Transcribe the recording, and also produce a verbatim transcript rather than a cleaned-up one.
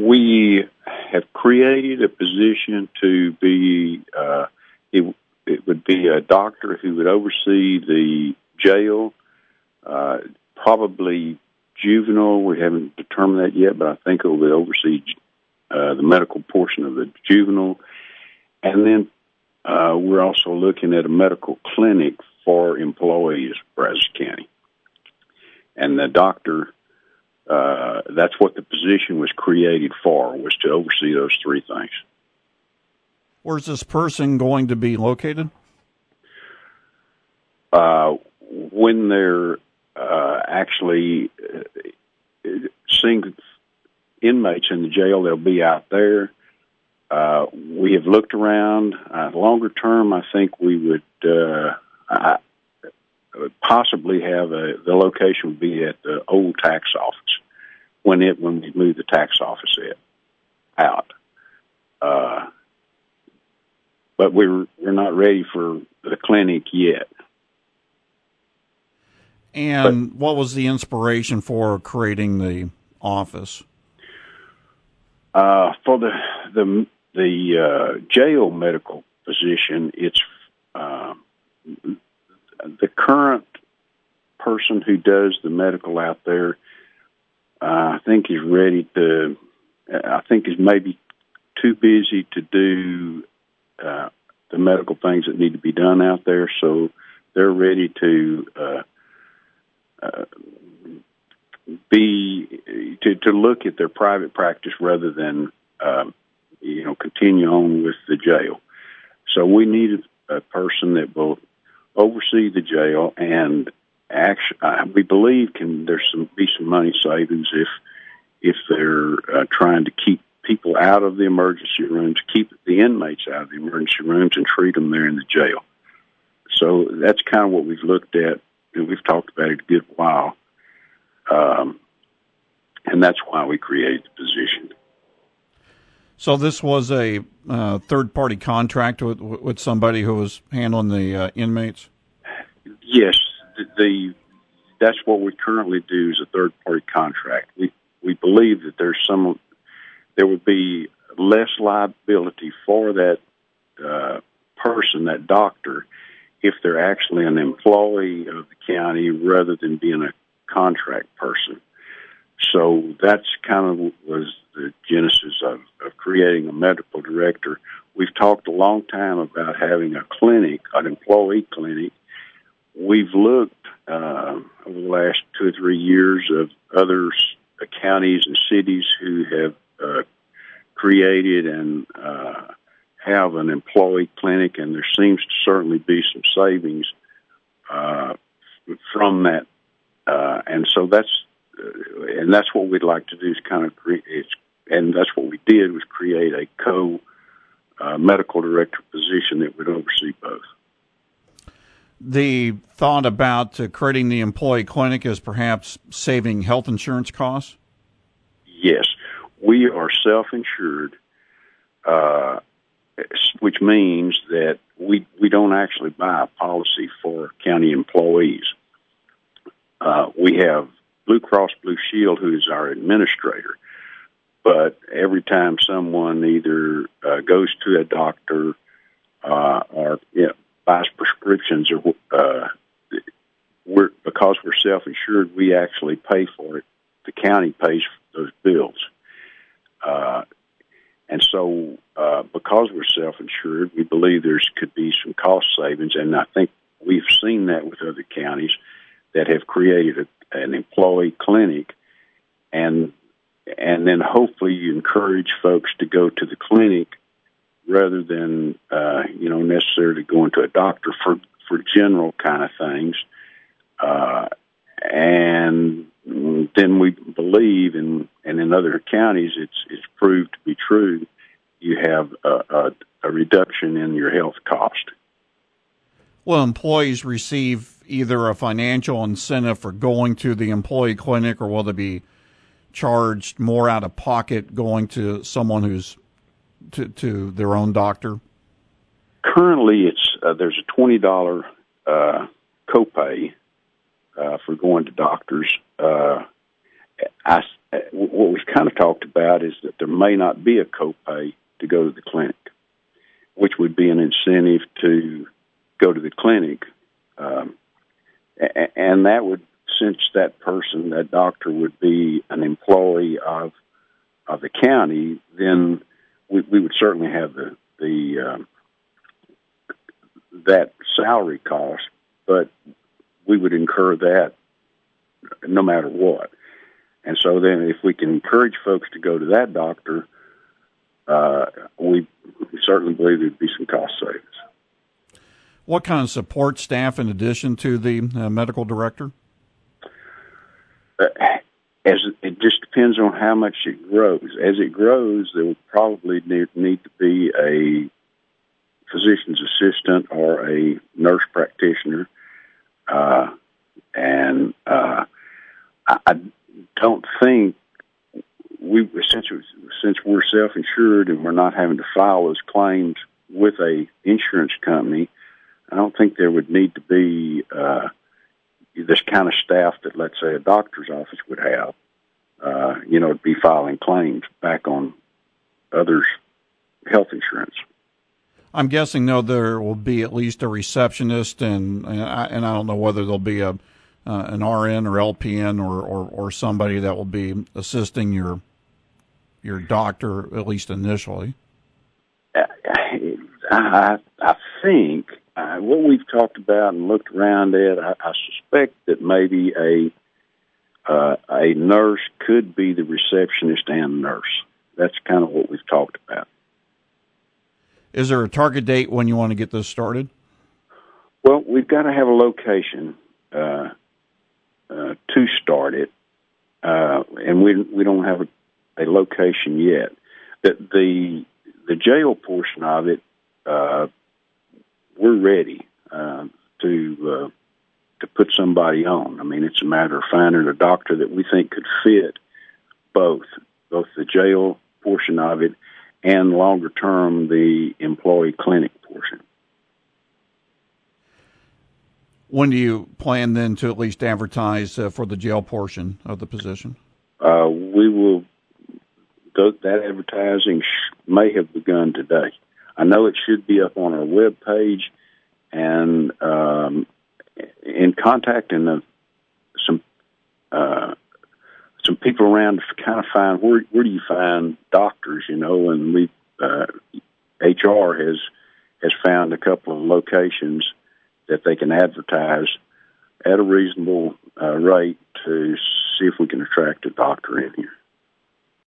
we have created a position to be, uh, it, it would be a doctor who would oversee the jail, uh, probably juvenile. We haven't determined that yet, but I think it will oversee uh, the medical portion of the juvenile. And then uh, we're also looking at a medical clinic for employees of Brazos County. And the doctor, uh, that's what the position was created for, was to oversee those three things. Where's this person going to be located? Uh, when they're uh, actually uh, seeing inmates in the jail, they'll be out there. Uh, we have looked around. Uh, longer term, I think we would uh, I, possibly have a, the location would be at the old tax office when it when we move the tax office it, out. Uh, but we're we're not ready for the clinic yet. And but, what was the inspiration for creating the office? Uh, for the the the uh, jail medical position, it's uh, the current person who does the medical out there. Uh, I think is ready to. I think is maybe too busy to do uh, the medical things that need to be done out there. So they're ready to. Uh, Uh, be to, to look at their private practice rather than um, you know continue on with the jail. So we need a person that will oversee the jail, and actually, uh, we believe can there's some be some money savings if if they're uh, trying to keep people out of the emergency rooms, keep the inmates out of the emergency rooms, and treat them there in the jail. So that's kind of what we've looked at. And we've talked about it a good while, um, and that's why we created the position. So this was a uh, third-party contract with, with somebody who was handling the uh, inmates? Yes, the, the that's what we currently do is a third-party contract. We we believe that there's some there would be less liability for that uh, person, that doctor, if they're actually an employee of the county rather than being a contract person. So that's kind of was the genesis of, of creating a medical director. We've talked a long time about having a clinic, an employee clinic. We've looked uh, over the last two or three years of other uh, counties and cities who have uh, created and uh, have an employee clinic, and there seems to certainly be some savings uh, from that. Uh, and so that's, uh, and that's what we'd like to do is kind of create, and that's what we did was create a co uh, medical director position that would oversee both. The thought about uh, creating the employee clinic is perhaps saving health insurance costs? Yes, we are self-insured, uh, which means that we we don't actually buy a policy for county employees. Uh, we have Blue Cross Blue Shield, who is our administrator, but every time someone either uh, goes to a doctor uh, or you know, buys prescriptions, or uh, we're because we're self-insured, we actually pay for it. The county pays for those bills. Uh, And so, uh, because we're self-insured, we believe there could be some cost savings, and I think we've seen that with other counties that have created a, an employee clinic, and and then hopefully you encourage folks to go to the clinic rather than uh, you know necessarily going to a doctor for for general kind of things, uh, and then we believe, in, and in other counties, it's it's proved to be true. You have a, a, a reduction in your health cost. Will employees receive either a financial incentive for going to the employee clinic, or will they be charged more out of pocket going to someone who's to, to their own doctor? Currently, it's uh, there's a twenty dollar uh, copay uh, for going to doctors. Uh, I what we've kind of talked about is that there may not be a copay to go to the clinic, which would be an incentive to go to the clinic. Um, and that would, since that person, that doctor would be an employee of of the county, then we, we would certainly have the, the um, that salary cost, but we would incur that no matter what. And so then if we can encourage folks to go to that doctor, uh, we certainly believe there'd be some cost savings. What kind of support staff in addition to the uh, medical director? Uh, as it just depends on how much it grows. As it grows, there will probably need, need to be a physician's assistant or a nurse practitioner. Uh, and uh, I, I don't think we, since since we're self-insured and we're not having to file those claims with a insurance company, I don't think there would need to be uh, this kind of staff that, let's say, a doctor's office would have. Uh, you know, be filing claims back on others' health insurance. I'm guessing, though, there will be at least a receptionist, and and I, and I don't know whether there'll be a uh, an R N or L P N or, or, or somebody that will be assisting your your doctor, at least initially. I, I think uh, what we've talked about and looked around at, I, I suspect that maybe a uh, a nurse could be the receptionist and nurse. That's kind of what we've talked about. Is there a target date when you want to get this started? Well, we've got to have a location uh, uh, to start it, uh, and we we don't have a, a location yet. The, the the jail portion of it, uh, we're ready uh, to uh, to put somebody on. I mean, it's a matter of finding a doctor that we think could fit both both the jail portion of it and longer term the employee clinic portion. When do you plan then to at least advertise uh, for the jail portion of the position? Uh, we will. That advertising sh- may have begun today. I know it should be up on our web page, and um, in contacting the, some uh, some people around to kind of find where where do you find doctors, you know, and we uh, H R has has found a couple of locations that they can advertise at a reasonable uh, rate to see if we can attract a doctor in here.